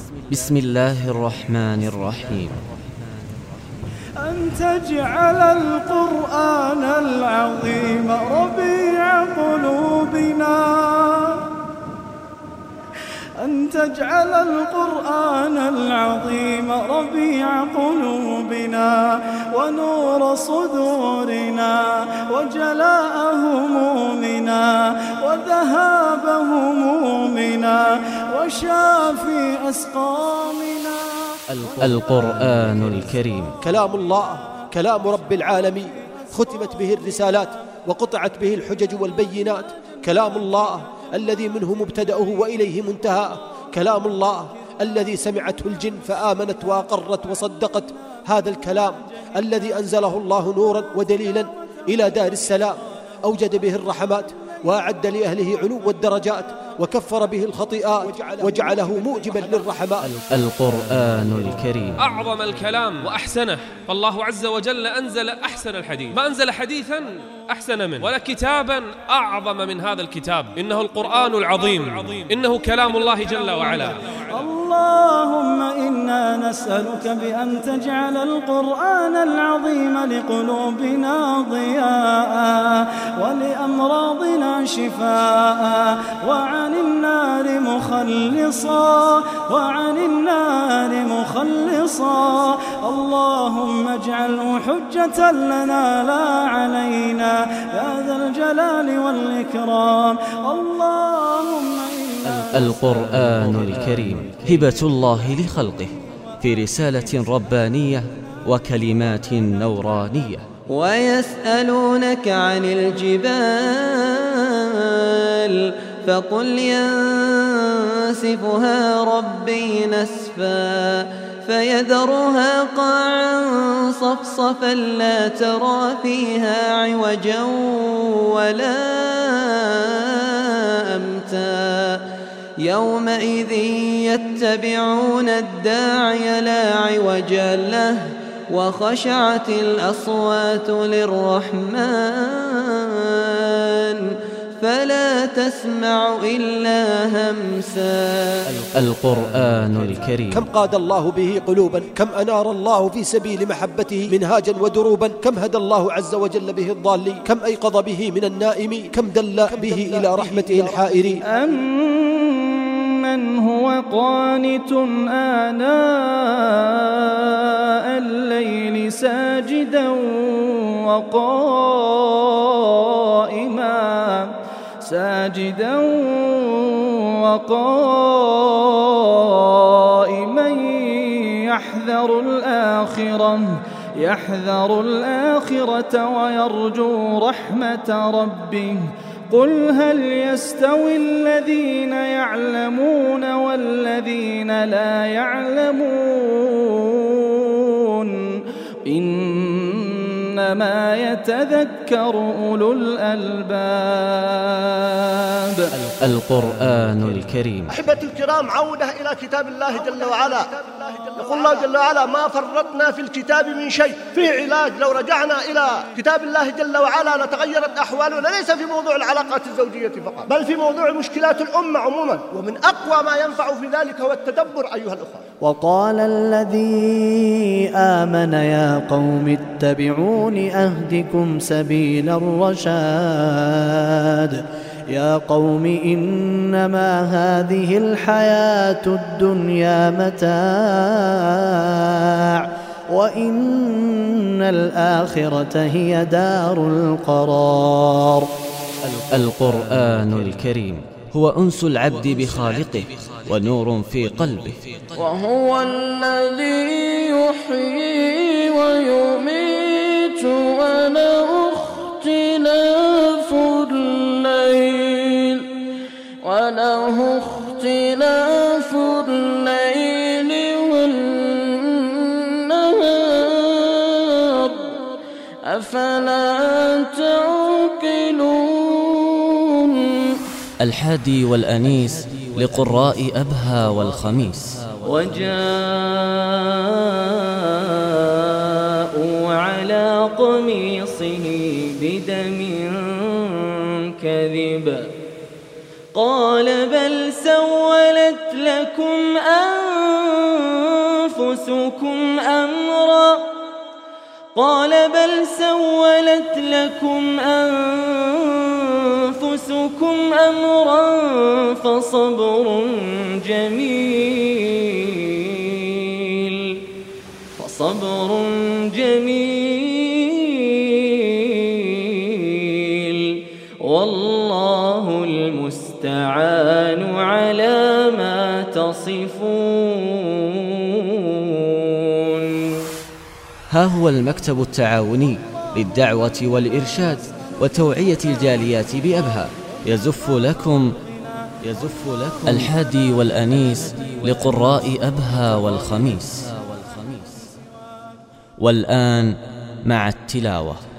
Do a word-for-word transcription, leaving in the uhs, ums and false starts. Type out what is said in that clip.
بسم الله الرحمن الرحيم. أن تجعل القرآن العظيم ربيع قلوبنا، أن تجعل القرآن العظيم ربيع قلوبنا ونور صدورنا وجلاء همومنا وذهاب همومنا وشافي أسقامنا. القرآن الكريم كلام الله، كلام رب العالمين، ختمت به الرسالات وقطعت به الحجج والبينات. كلام الله الذي منه مبتدأه وإليه منتهاه. كلام الله الذي سمعته الجن فآمنت وأقرت وصدقت. هذا الكلام الذي أنزله الله نورا ودليلا إلى دار السلام، أوجد به الرحمات وأعد لأهله علو الدرجات، وكفر به الخطيئات وجعله موجبا للرحمات. القرآن الكريم أعظم الكلام وأحسنه، فالله عز وجل أنزل أحسن الحديث، ما أنزل حديثا أحسن منه ولا كتابا أعظم من هذا الكتاب. إنه القرآن العظيم، إنه كلام الله جل وعلا. اللهم إنا نسألك بأن تجعل القرآن العظيم لقلوبنا ضياء ولأمراضنا شفاء وعن النار مخلصا وعن النار مخلصا. اللهم اجعله حجة لنا لا علينا يا ذا الجلال والإكرام. اللهم القرآن الكريم هبة الله لخلقه في رسالة ربانية وكلمات نورانية. ويسألونك عن الجبال فقل ينسفها ربي نسفا فيذرها قاعا صفصفا لا ترى فيها عوجا ولا أمتا. يومئذ يتبعون الداعي لا عوج له وخشعت الأصوات للرحمن فلا تسمع إلا همسا. القرآن الكريم كم قاد الله به قلوبا، كم أنار الله في سبيل محبته منهاجا ودروبا، كم هدى الله عز وجل به الضالين، كم أيقظ به من النائمين، كم دل به إلى رحمته الحائرين. أمن هو قانت آناء الليل ساجدا وقائما ساجدا وقائما يحذر الآخرة يحذر الآخرة ويرجو رحمة ربه. قل هل يستوي الذين يعلمون والذين لا يعلمون إنما يتذكر أولو الألباب. القرآن الكريم أحبة الكرام، عودة إلى كتاب الله جل وعلا. يقول الله جل وعلا ما فرطنا في الكتاب من شيء. في علاج لو رجعنا إلى كتاب الله جل وعلا لتغيرت أحوالنا، ليس في موضوع العلاقات الزوجية فقط، بل في موضوع مشكلات الأمة عموما. ومن أقوى ما ينفع في ذلك هو التدبر أيها الأخوة. وقال الذي آمن يا قوم اتبعون أهدكم سبيل الرشاد. يا قوم إنما هذه الحياة الدنيا متاع وإن الآخرة هي دار القرار. القرآن الكريم هو أنس العبد بخالقه ونور في قلبه. وهو الذي يحيي ويميت وله اختلاف الليل وله اختلاف الليل والنهار أفلا تعقلون. الحادي والأنيس لقراء أبها والخميس. وجاءوا على قميصه بدم كذب قال بل سولت لكم أنفسكم أمرا قال بل سولت لكم أنفسكم أمرا فصبر جميل فصبر جميل والله المستعان على ما تصفون. ها هو المكتب التعاوني للدعوة والإرشاد وتوعية الجاليات بأبها يزف لكم يزف لكم الحادي والأنيس لقراء أبها والخميس. والآن مع التلاوة.